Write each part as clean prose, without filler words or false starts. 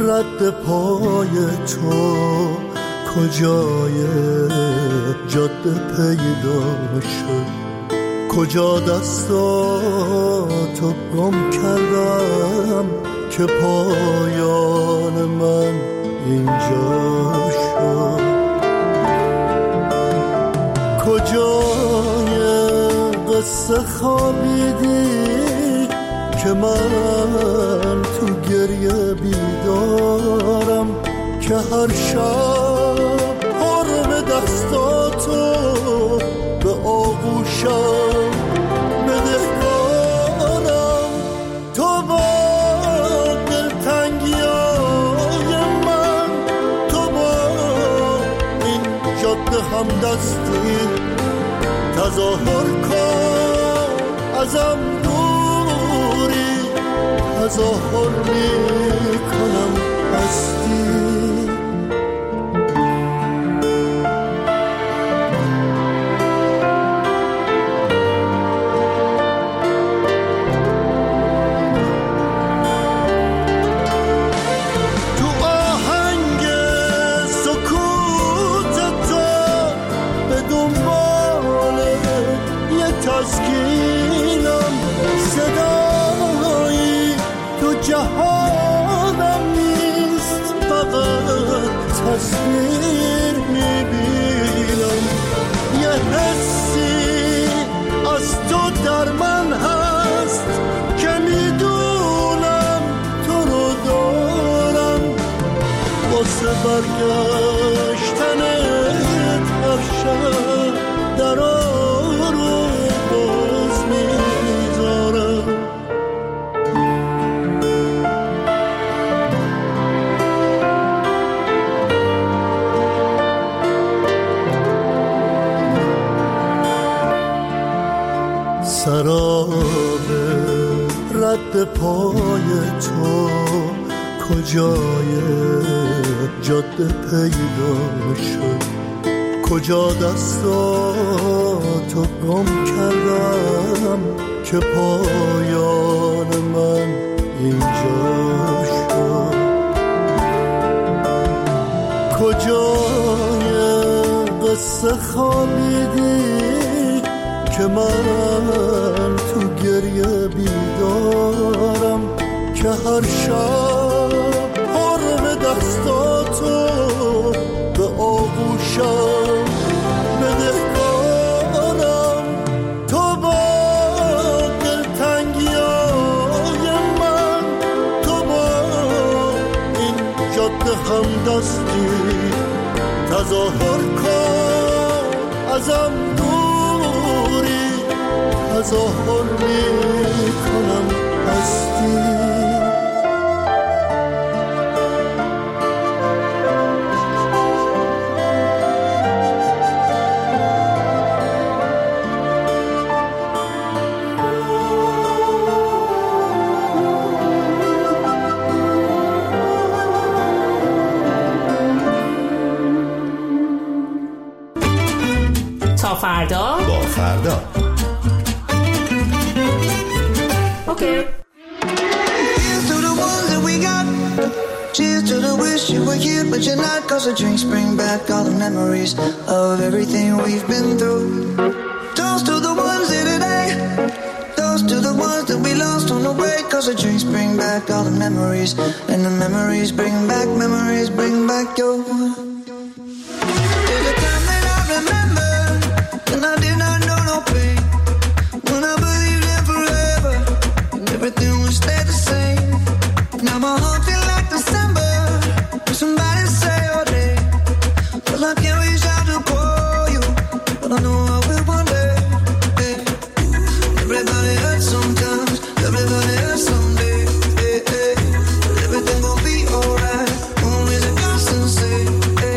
رد پای تو کجای جاده پیدا شد، کجا دستاتو گم کردم که پایان من اینجا شد، کجای قصه خوابیدی که من تو گریه بیدارم، که هر شب حرم دستاتو به آغوشم بدهکارم. تو با دلتنگیای من، تو با این جاده همدستی تظاهر کن ازم دوری، تظاهر میکنم هستی. جهانم نیست، فقط تصویر میبینم، یه حسی از تو در من هست که میدونم تو رو دارم، واسه برگشتنت هر شب درا رو باز میذارم. سراب رد پای تو کجای جاده پیدا شد، کجا دستاتو گم کردم که پایان من اینجا شد، کجای قصه خوابیدی که من تو گریه بیدارم، که هر شب حرم دستاتو به آغوشم بدهکارم. تو با دلتنگیای من، تو با این جاده همدستی تظاهر کن ازم دوری، تظاهر میکنم هستی. تا فردا با فردا. اوکی. Cheers to the wish you were here but you're not, 'cause the drinks bring back all the memories of everything we've been through. Toast to the ones here today, toast to the ones that we lost on the way, 'cause the drinks bring back all the memories, and the memories bring back your. There's a time that I remember when I did not know no pain, when I believed in forever and everything would stay the same. Now my heart feels like December when somebody say your name. Well, I can't reach out to call you, but I know I will one day. Hey. Everybody hurts sometimes, everybody hurts someday. Hey, hey. Everything gon' be alright, always a constant say. Hey.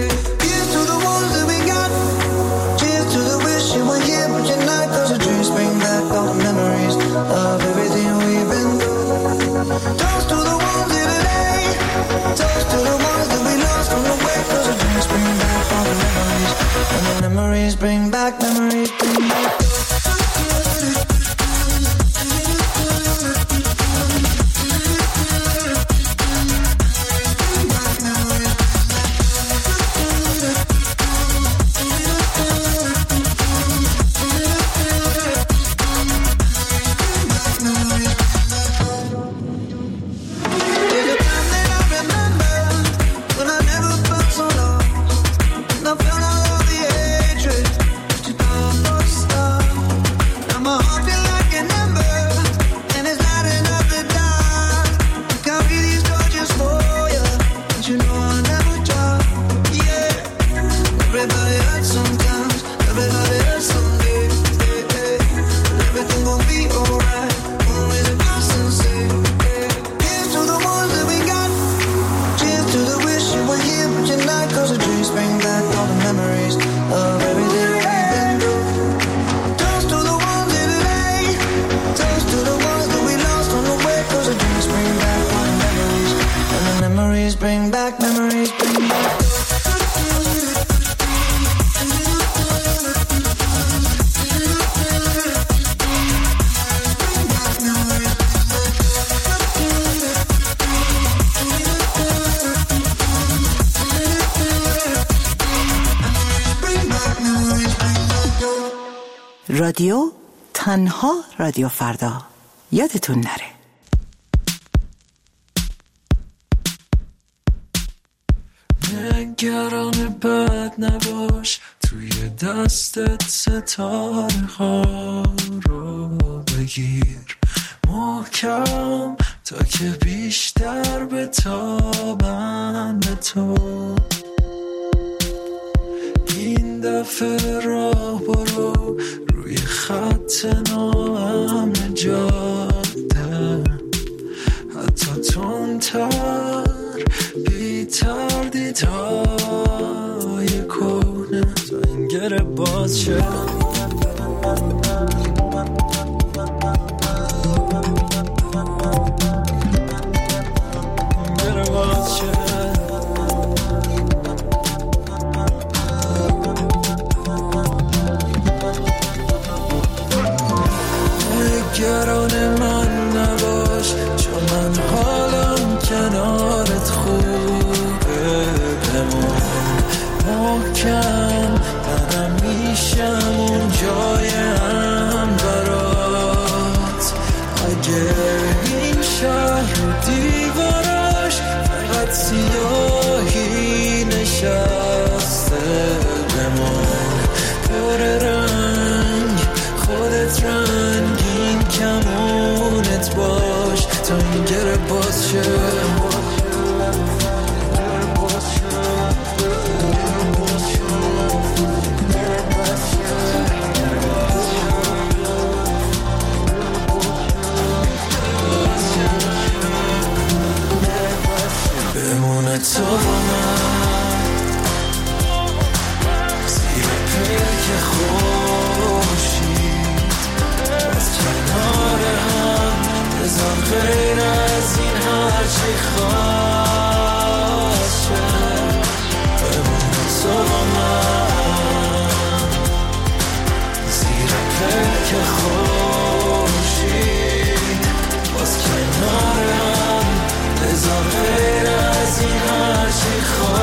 bring back memories, bring back. رادیو تنها رادیو فردا، یادتون نره. نگران بد نباش، توی دستت ستاره ها رو بگیر محکم تا که بیشتر بتابن به تو. این دفعه راه برو روی خط ناامن جاده، حتی تندتر بی تردیدهای کنه تا این گره باز شه. نگران من نباش، چون من حالم کنارت خوبه. بمون محکم، منم میشم اون جایم برات. اگه این شهر و دیواراش فقط سیاهی نشسته، بمون پر رنگ، خودت رنگین کمونت باش تا این گره باز شه. بمونه تو با من زیر پیک خورشید، باز کنار هم بذار غیر از این هرچی خواست شه. بمونه تو با من زیر پیک خورشید، باز کنار هم بذار غیر از این هرچی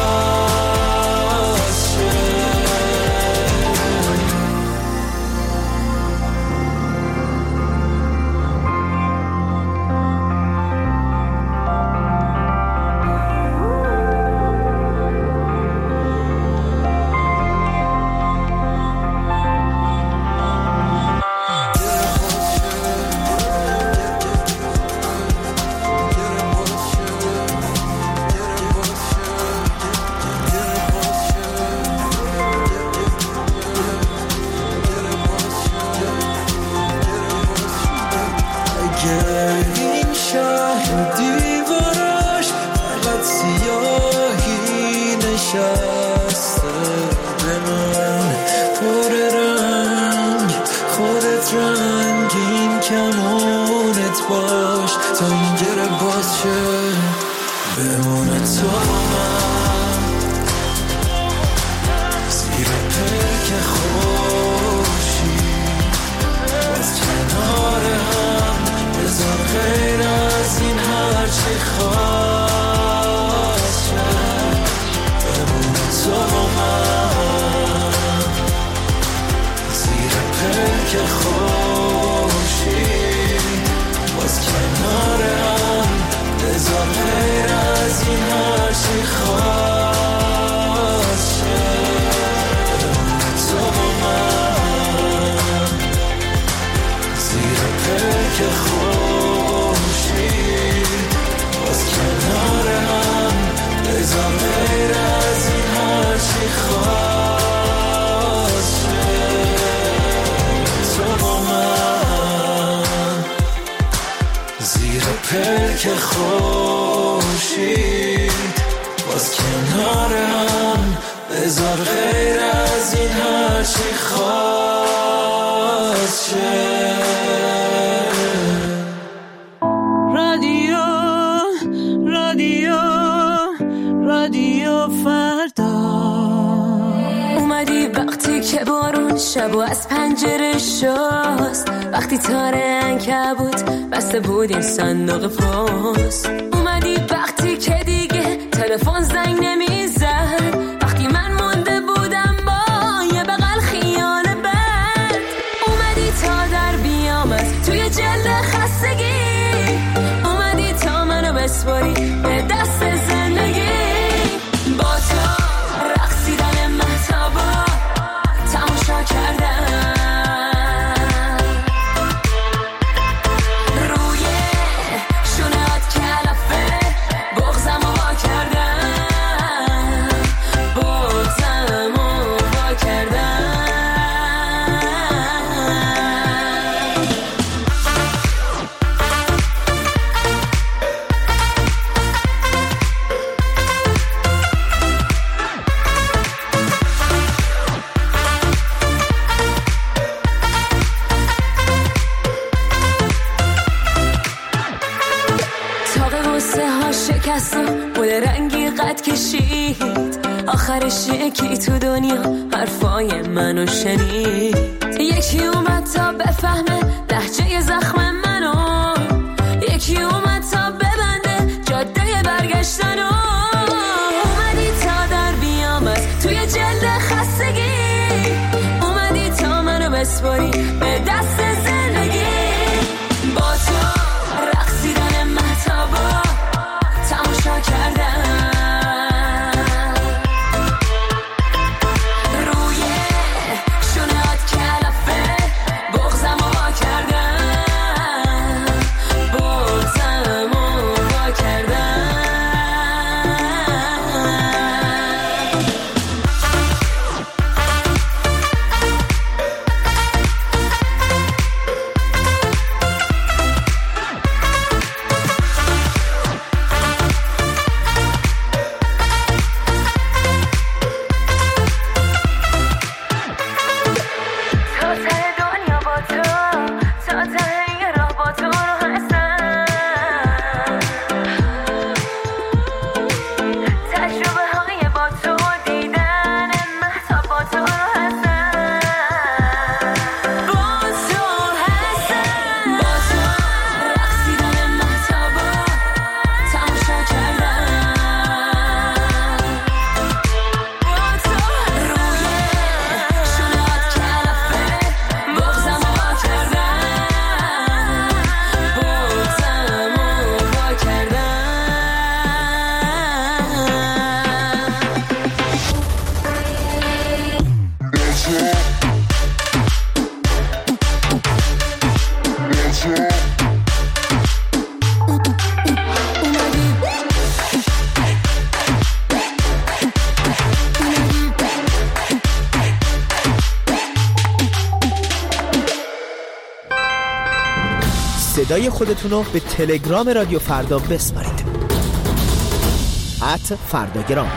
خواست شه. این شهر دیواراش فقط سیاهی نشسته، بمون پر رنگ، خودت رنگین کمونت باش تا این گره باز شه. بمونه تو با من زیر پیک خورشید، باز کنار هم بذار غیر از این هرچی خواست شه. بمونه تو با من زیر پیک خورشید، باز کنار هم بذار غیر از این هرچی خواست شه. بمونه تو با من زیر پیک خورشید، باز کنار هم بذار غیر از این هرچی خواست شه. تو با من زیر پیک خورشید، باز کنار هم بذار غیر از این هرچی خواست شه. رادیو فردا. اومدی وقتی که بارون شبو از پنجره شست، وقتی تاره عنکبوت بسته بود این صندوق پست. اومدی وقتی که دیگه تلفن زنگ نمیزد، وقتی من مونده بودم با یه بغل خیال بد. اومدی تا در بیام از توی جلد خستگی، اومدی تا منو بسپاری به دست زندگی. با تو رقصیدن مهتابا تماشا کردم، روی شونهات کلافه بغزمو وا کردم، بغزمو وا کردم. شکست و بول رنگی قد کشید، آخرش یکی تو دنیا حرفای منو شنید. یکی اومد تا بفهمه لهجه زخم منو، یکی اومد تا ببنده جاده برگشتنو. اومدی تا در بیام از توی جلد خستگی، اومدی تا منو بسپاری به دست زندگی. با تو رقصیدن مهتابا تماشا کردم، روی شونهات کلافه بغزمو وا کردم، بغزمو وا کردم. صدای خودتونو به تلگرام رادیو فردا بسپارید. @فرداگرام.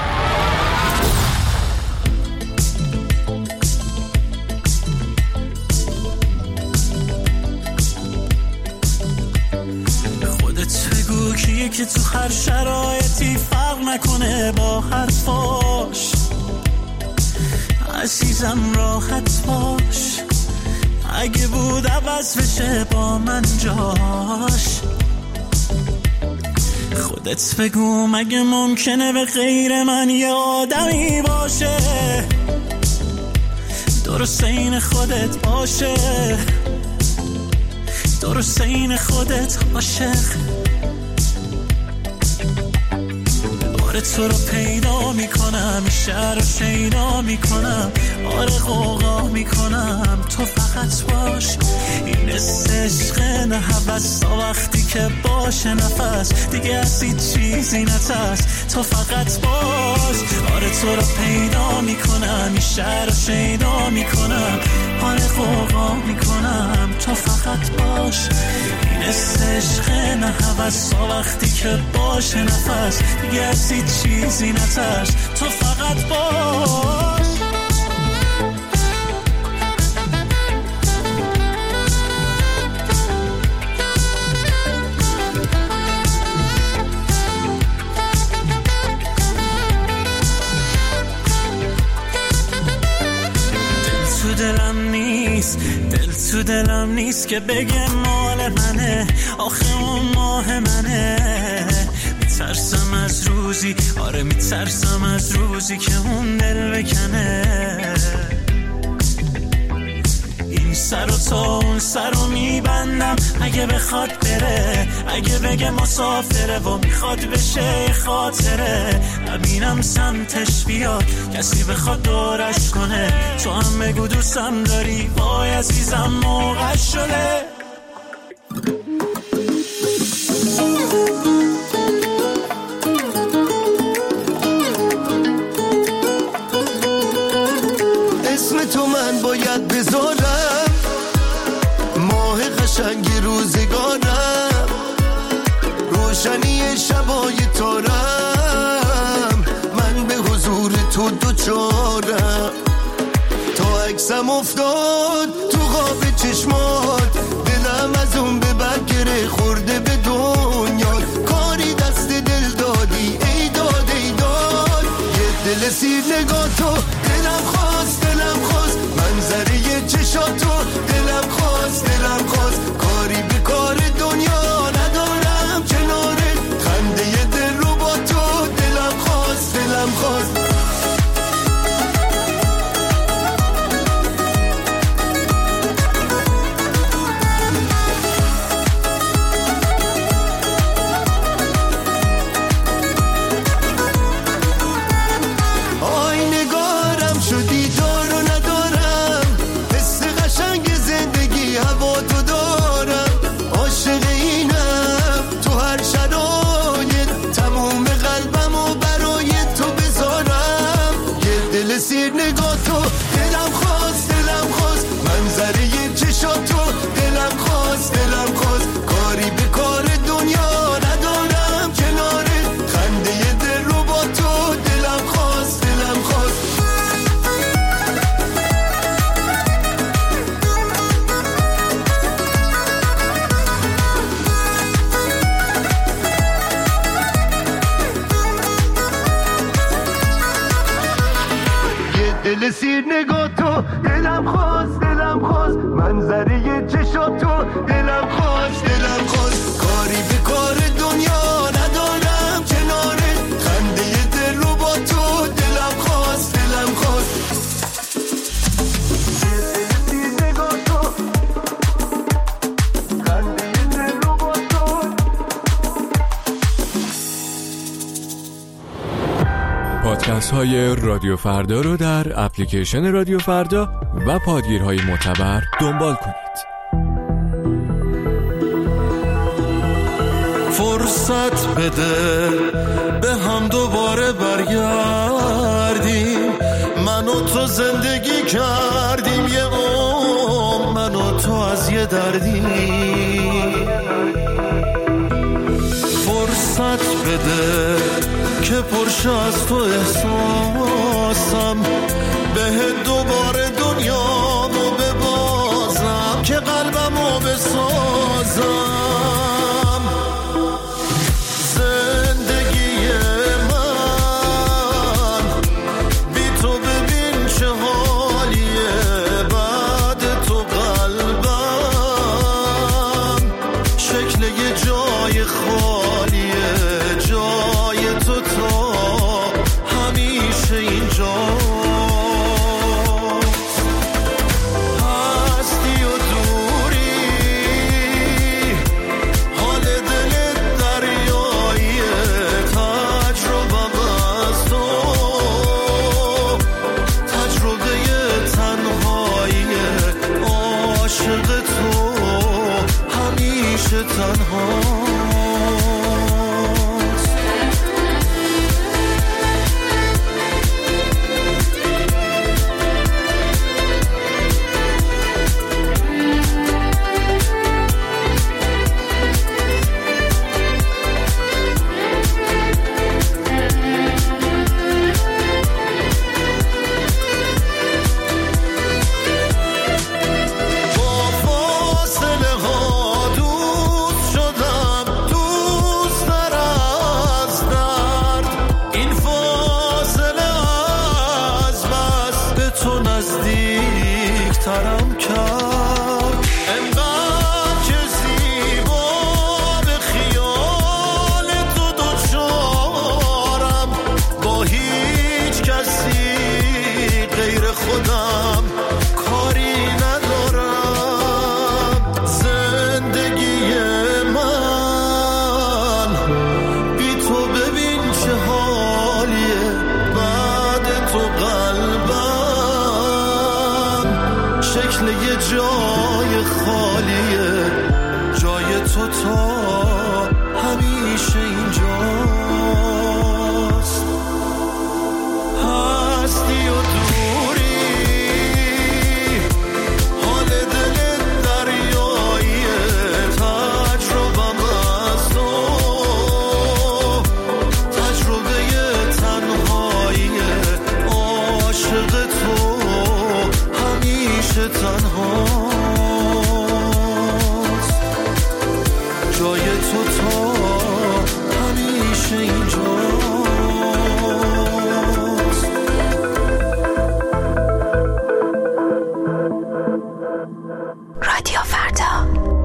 خودت بگو کیه که تو هر شرایطی فرق نکنه با حرفاش. عزیزم راحت باش، اگه بود عوض بشه با من جاش. خودت بگو مگه ممکنه به غیر من یه آدمی باشه، درست این خودت باشه، درست این خودت عاشق. آره تو رو پیدا میکنم، شهر رو شیدا میکنم، آره غوغا میکنم، تو فقط باش. این عشق نه هوس تا وقتی که باشه نفس دیگه از هیچ چیزی نترس، تو فقط باش. آره تو رو پیدا میکنم، شهر رو شیدا میکنم، آره غوغا میکنم، تو فقط باش. این عشق نه هوس تا وقتی که باشه نفس دیگه از هیچ چیزی نترس، تو فقط باش. نیست، دل تو دلم نیست که بگه مال منه، آخه اون ماه منه. میترسم از روزی، آره میترسم از روزی که اون دل بکنه. این سر و تا اون سر رو میبندم اگه بخواد بره، اگه بگه مسافره و میخواد بشه خاطره. نبینم سمتش بیاد کسی بخواد دورش کنه، تو هم بگو دوستم داری، وای عزیزم موقع شده. اسم تو من باید بذارم، ماه قشنگ روزگارم، روشنی شبای تارم، من به حضور تو دوچارم. تا عکسم افتاد تو خواب چشمات، دلم از اون به بگره خورده به دنیا. کاری دست دل دادی ای داد ای داد، یه دل سیر نگاه تو دلم خواست منظره چشاتو دلم خواست کاری به کار دنیا ندارم کناره، خنده دل رو با تو دلم خواست آی نگارم شدی دار و ندارم، حس قشنگ زندگی هوا تو دارم. عاشق اینم تو هر شرایط، تموم قلبم و برای تو بذارم. یه دل سیر نگاه تو دلم خواست منظره چشاتو دلم خواست کاری به کار دنیا ندارم کناره، خنده دل رو با تو دلم خواست یه دل سیر نگاه تو دلم خواست منظره چشاتو دلم خواست کاری به کار دنیا ندارم کناره، خنده دل رو با تو دلم خواست یه دل سیر نگاه تو، خنده دل رو با تو. پادکست های رادیو فردا رو در اپلیکیشن رادیو فردا و پادگیرهای معتبر دنبال کنید. فرصت بده به هم دوباره برگردیم، من و تو زندگی کردیم یه عمر، من و تو از یه دردی. فرصت بده که پرشه از تو احساسم، به دوباره دنیامو ببازم که قلبمو بسازم. زندگی من بی تو ببین چه حالیه، بعد تو قلبم شکل یه جای خالیه، جای تو تا همیشه اینجا. شکل یه جای خالیه، جای تو تا همیشه اینجاست. هستی و دوری حال دل دریاییه، تجربم از تو تجربه تنهاییه، عاشق تو همیشه تنهاست، جای تو تا همیشه اینجاست. رادیو فردا.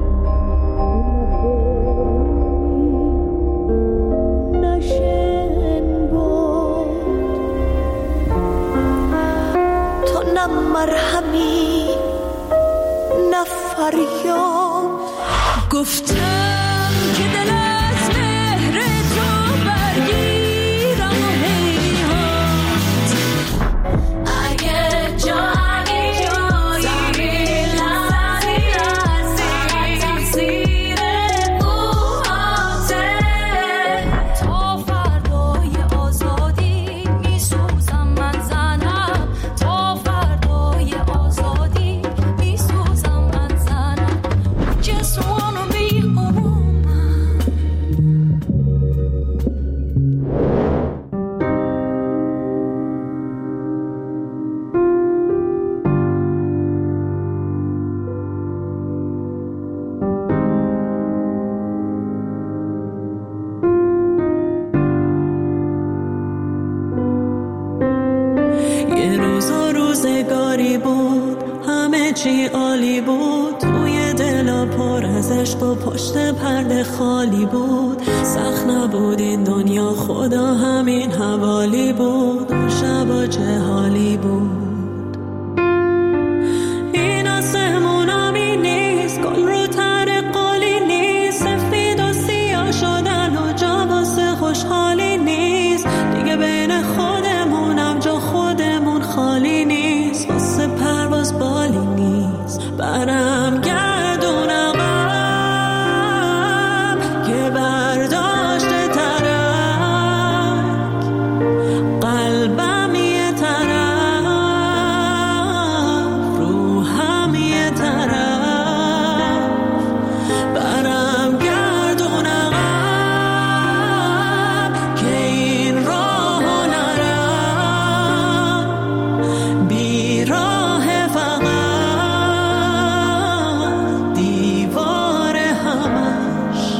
تو نه مرهمی نه فریاد، گفتم که دل از مهر تو برگیرم و هیهات. اگه جایی تقصیر موهاته، تا فردای آزادی میسوزم من زنم، تا فردای آزادی میسوزم من زنم. Just wanna be a woman. یه روز و روزگاری بود همه چی عالی بود، توی دلا پر از عشق و پشت پرده خالی بود. سخت نبود این دنیا، خدا همین حوالی بود. اون شبا چه حالی بود. این آسمونامی نیست، گل رو تر قالی نیست، سفید و سیاه شدن و جا واسه خوشحالی نیست. دیگه بین خودمونم جا خودمون خالی نیست، واسه پرواز بالی نیست. برم گردون عقب که برداشته ترک، قلبم یه طرف روحم یه طرف. برم گردون عقب که این راهو نرم، بیراه فقط دیوار همش.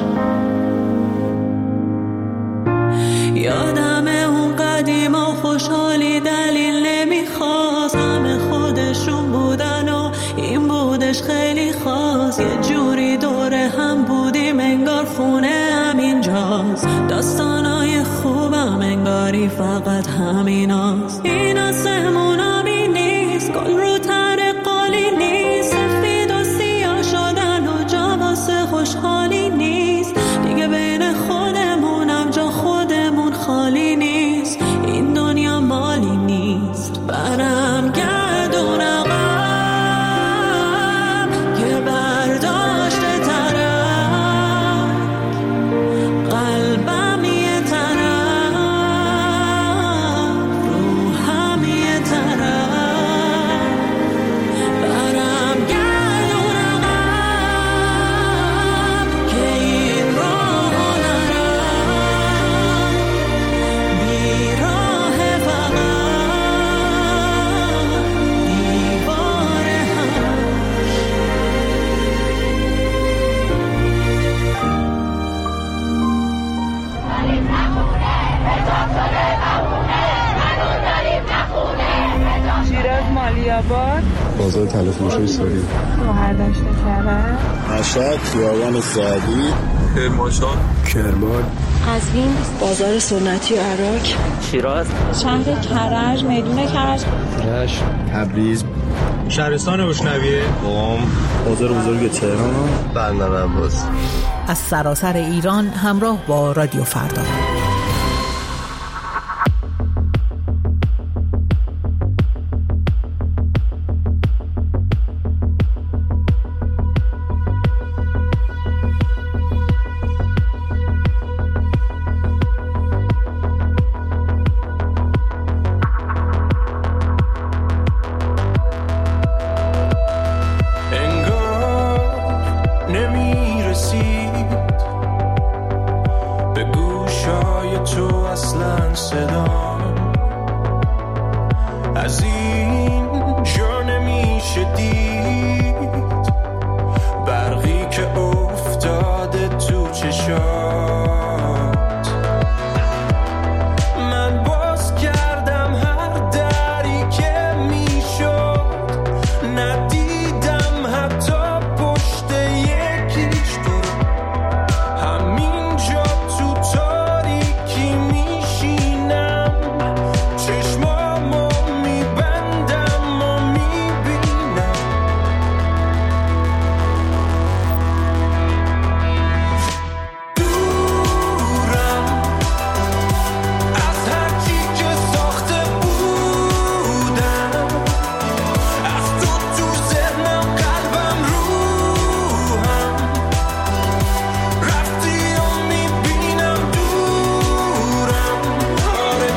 یادم اون قدیما خوشحالی دلیل نمیخواست، همه خودشون بودن و این بودش خیلی خاص. یه جوری دوره هم بودیم انگار خونه همینجاست، داستانای خوبم انگاری فقط همیناست. این آسمونامی نیست، گل رو تر قالی نیست، سفید و سیاه شدن و جا واسه خوشحالی نیست. دیگه بین خودمونم جا خودمون خالی نیست، این دنیا مالی نیست. برم گردون عقب که برداشته ترک، قلبم یه طرف روحم یه طرف. برم گردون عقب که این راهو نرم، بیراه فقط دیوار همش. شیراز مالیاباد، بازار تلفروشی ساری، مهردشت کرد، مشهد خیابان سعدی، کرمانشاه، کرمان، قزوین، بازار سنتی و عراق، شیراز، شهر کرج، میدون کرج، رشت، تبریز، شهرستان بشنویه، قم، بازار بزرگ تهران، بندر عباس. از سراسر ایران همراه با رادیو فردا. صدام از این جا نمیشه دید برقی که افتاده تو چشات من باز کردم هر دری که میشد ندیدم حتی پشت یکیش تو همینجا تو تاریکی میشینم چشمامو میبندم و میبینم دورم از هرچی که ساخته بودم از تو ذهنم قلبم روحم رفتی و میبینم دورم آره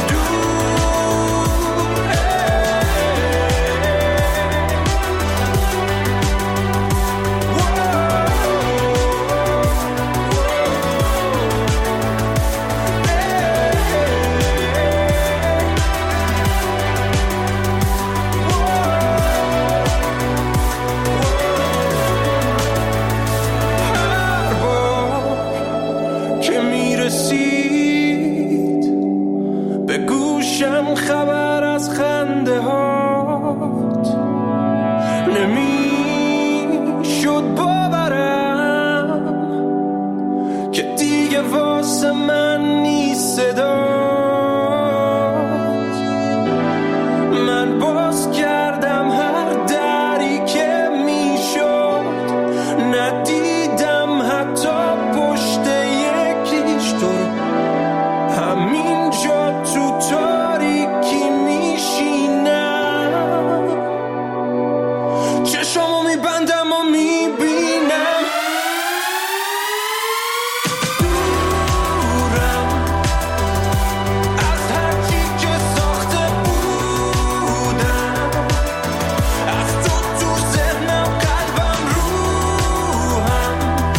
هر بار که میرسید به گوشم خبر از خنده هات نمیشد باورم که دیگه واسه من نیست صدات من باز کردم هر دری که میشد ندیدم حتی پشت یکیش تو همینجا تو تاریکی میشینم چشمو میبندم و میبینم دورم از هرچی که ساخته بودم از تو ذهنم قلبم روحم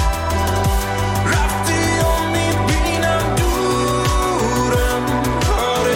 رفتی و میبینم دورم آره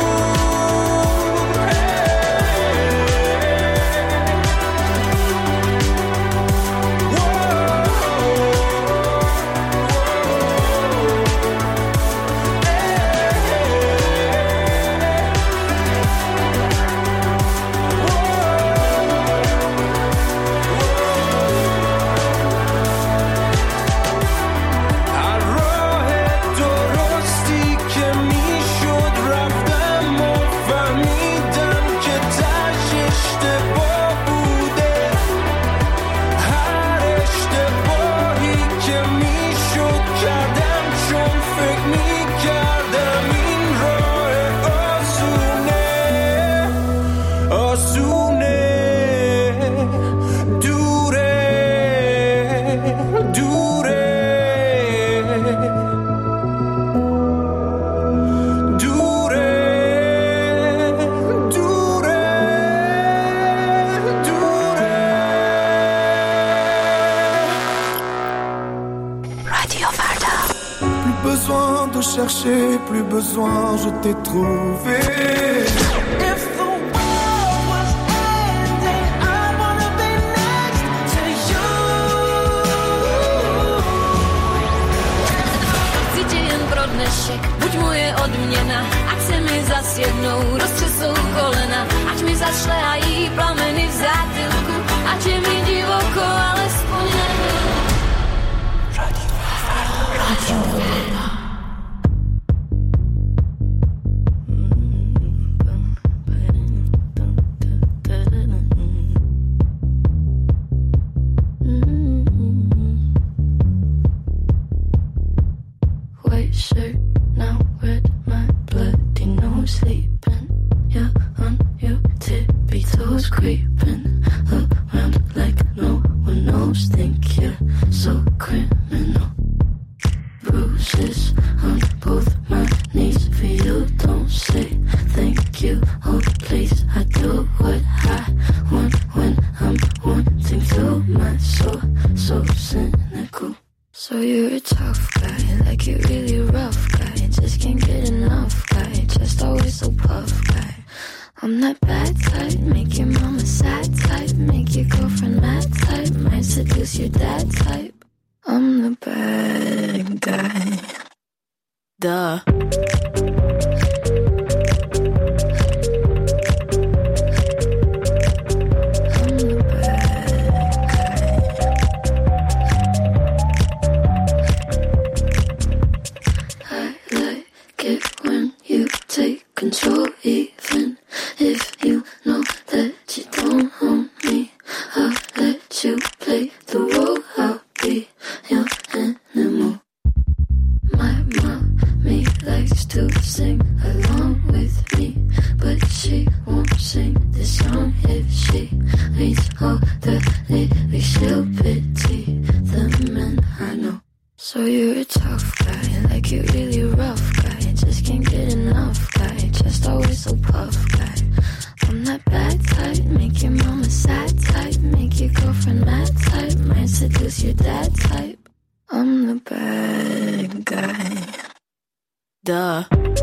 هر راه درستی که میشد رفتم و فهمیدم که تاش اشتباه بوده هر اشتباهی که میشد کردم چون فکر میکردم این راه آسونه دوره دوره دوره دوره دوره رادیو فردا Plus besoin de chercher, plus besoin, je t'ai trouvé. If the world was ending, I wanna be next to you. Chci tě jen pro dnešek, buď moje odměna, ať se mi zas jednou roztřesou kolena, ať mi zašlehají plameny v zátylku, ať je mi divoko, alespoň nevím. Radio Farda. White shirt now red, my bloody nose sleeping. You're on your tippy toes, creeping around like no one knows. Think you're so criminal. Bruises on both my knees for you. Don't say thank you. Oh please, I do what I want when I'm wanting to. My soul so cynical. So you're a tough guy, like you're really rough guy. Just can't get enough guy. Just so puff guy. I'm that bad type, make your mama sad type, make your girlfriend mad type, might seduce your dad type. I'm the bad guy. Duh. Control, even if you know that you don't own me. I'll let you play the role. I'll be your animal. My mommy likes to sing along with me, but she won't sing this song if she reads all the lyrics. She'll pity the men I know. So you're a tough guy, like you're really rough guy, just can't get enough guy, just always so puff guy. I'm that bad type, make your mama sad type, make your girlfriend mad type, might seduce your dad type. I'm the bad guy. Duh.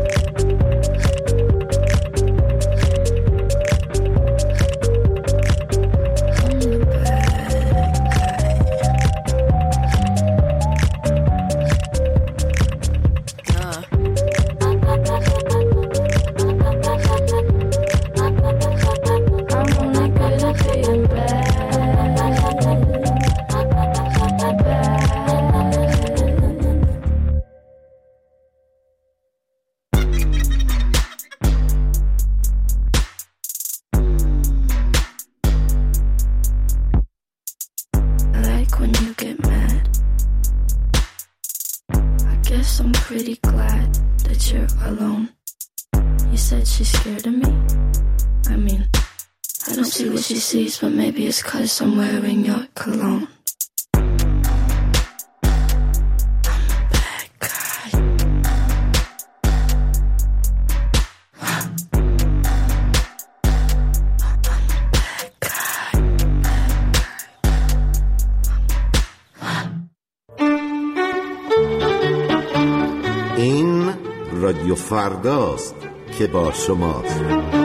I'm pretty glad that you're alone. You said she's scared of me. I mean, I don't see what she sees, but maybe it's 'cause I'm wearing your cologne. این رادیو فرداست که با شماست.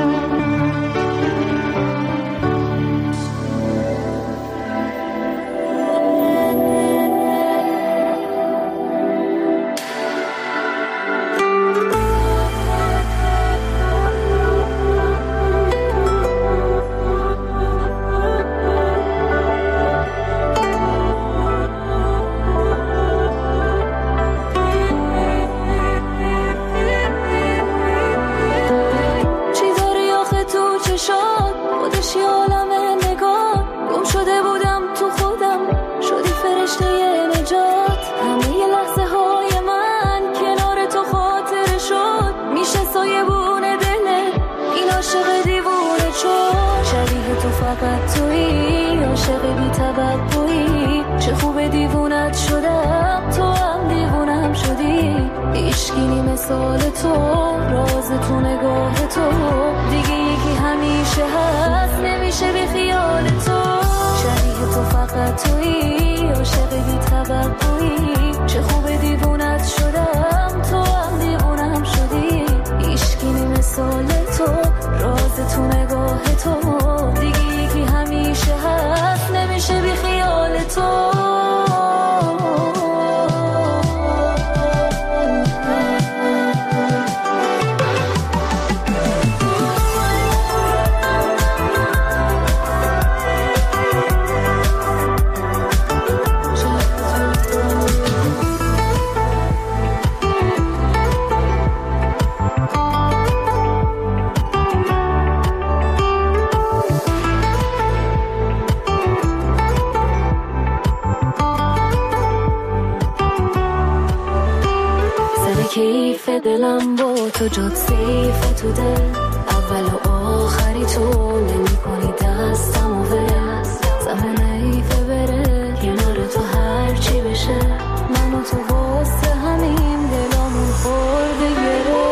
دلم با تو جد سیف تو دل اول و آخری تو نمی کنی دستم و ول زمانه بره کنار تو هر چی بشه من و تو واسه همین دلامون خورده گره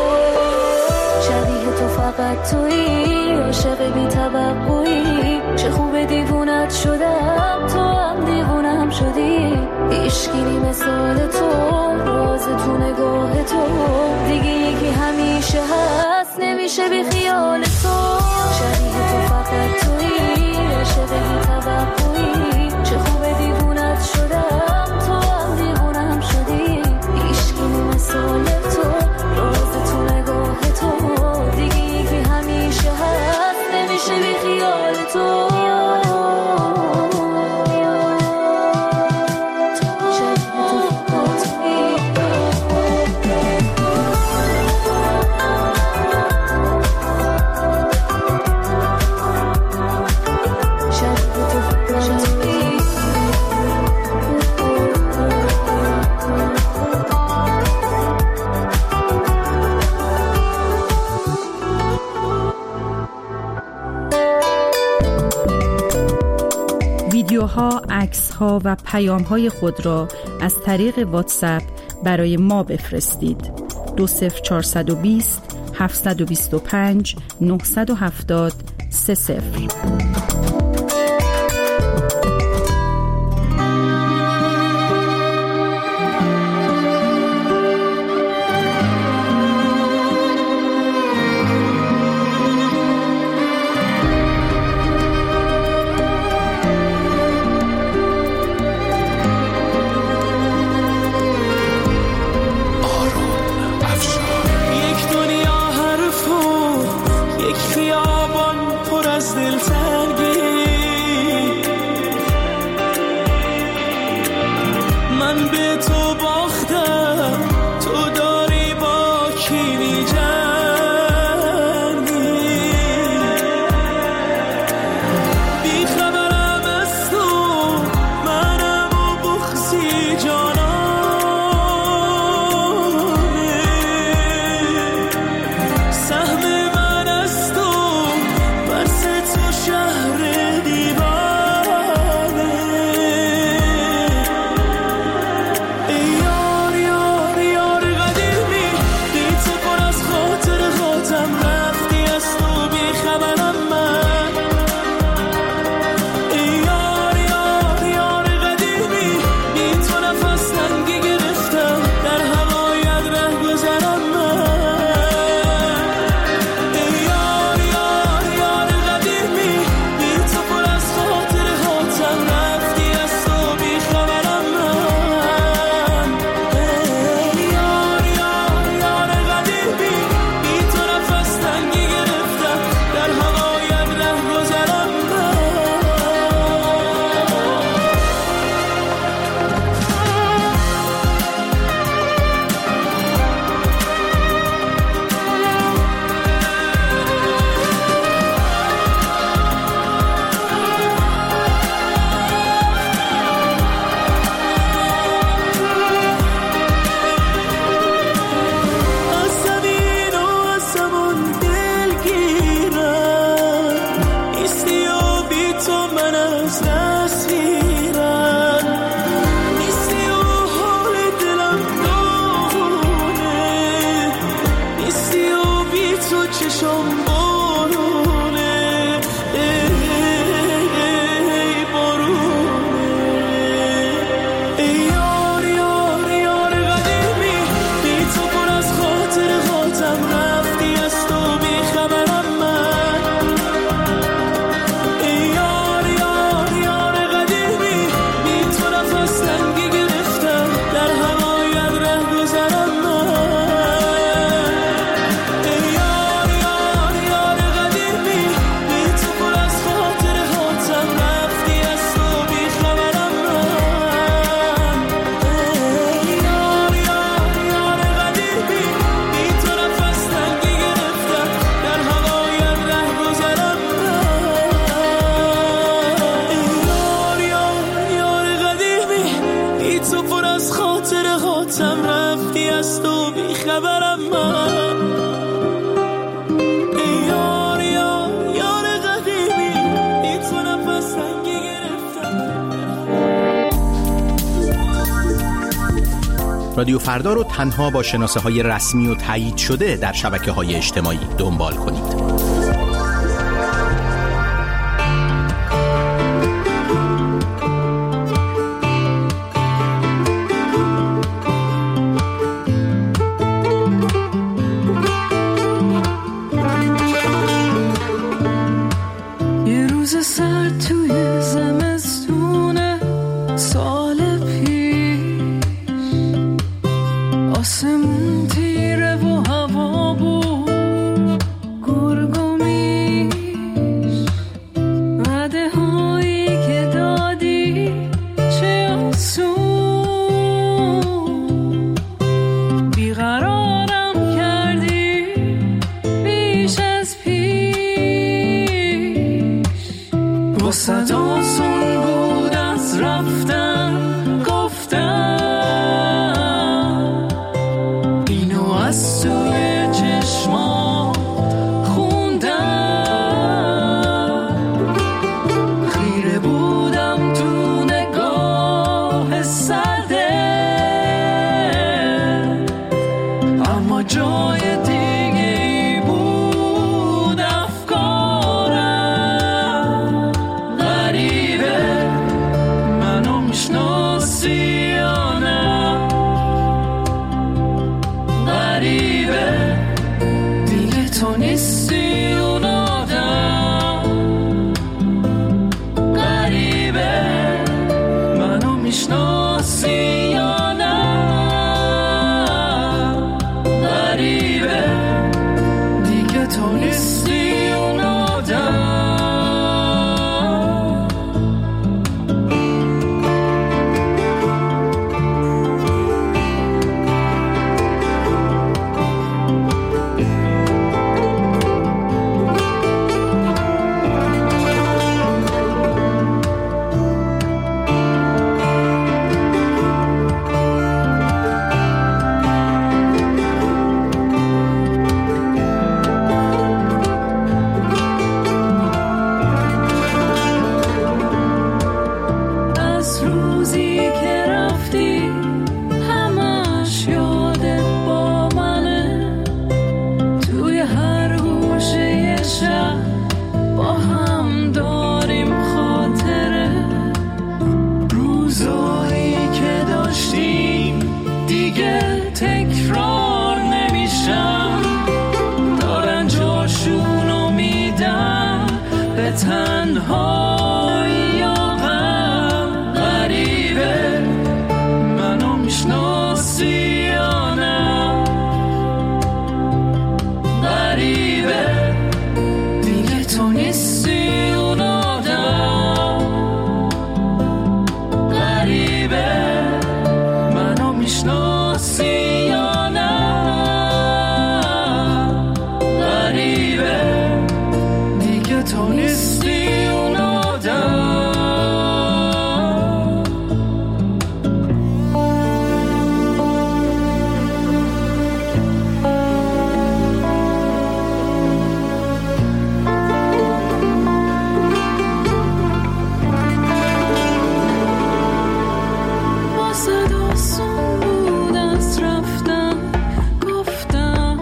شبیه تو فقط تویی عاشق بی توقعی چه خوب دیوونت شدم تو هم دیوونم شدی عشقی مثال تو راز تو نگاه تو دیگه یکی همیشه هست نمیشه بی خیال تو. شبیه تو فقط تویی، عاشق بی توقعی. چه خوبه دیوونت شدم، تو هم دیوونم شدی. هیچکی مثال تو، راز تو نگاه تو. دیگه یکی همیشه هست، نمیشه بی خیال تو. ویدیوها، عکس‌ها و پیام‌های خود را از طریق واتساپ برای ما بفرستید. 20420 725 970 30. رادیو فردا رو تنها با شناسه‌های رسمی و تایید شده در شبکه‌های اجتماعی دنبال کنید. واسه آسون بود از رفتن گفتم اینو از توی چشما خوندم خیره بودم تو نگاه سرده اما جای دیگه ای بود افکارم غریبه منو میشناسی یا نه غریبه دیگه تو نیستی اون آدم غریبه منو میشناسی یا نه غریبه دیگه تو نیستی اون آدم از روزی که رفتی همش یادت با منه توی هر گوشه شب با هم داریم خاطره روزایی که داشتیم دیگه تکرار نمیشن دارن جاشونو میدن به تنهایی غم غریبه منو میشناسی یا نه غریبه دیگه تو نیستی اون آدم غریبه منو میشناسی یا نه غریبه دیگه تو نیستی اون آدم واسه آسون بود از رفتن گفتم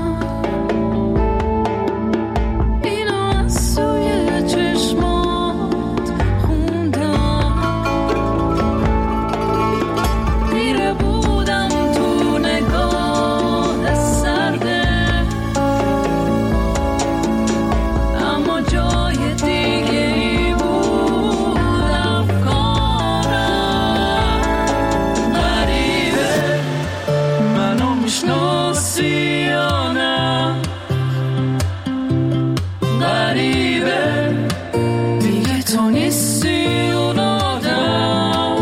اینو از توی چشمات خوندم میره بودم تو نگاه سرده اما جای دیگه ای بود افکارم غریبه منو میشناسی یا نه غریبه دیگه تو نیستی اون آدم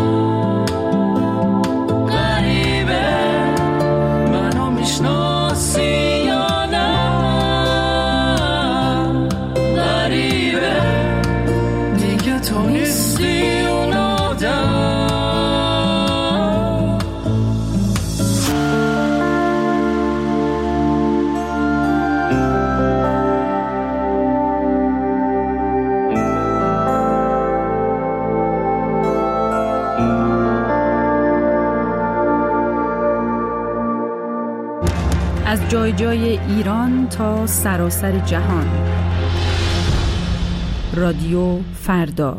غریبه منو میشناسی یا نه غریبه دیگه تو نیستی اون آدم از جای جای ایران تا سراسر جهان رادیو فردا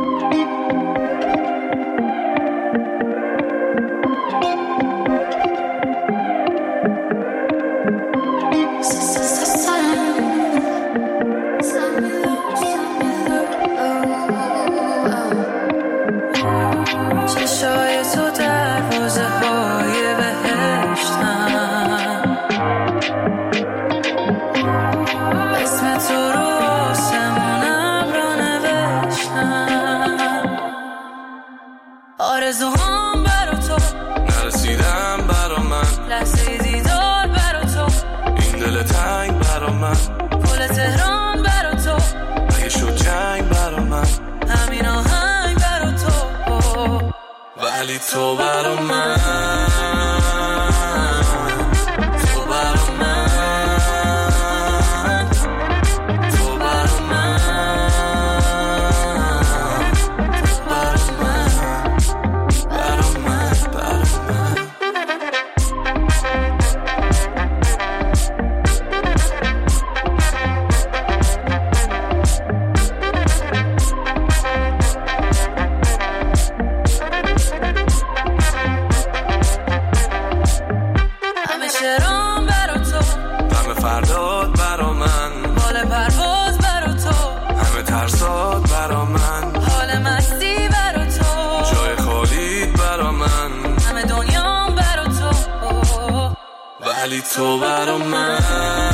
چشای تو دروازه های بهشتن اسم تو رو آسمونم را نوشتن ولی تو برا من ولی تو برا من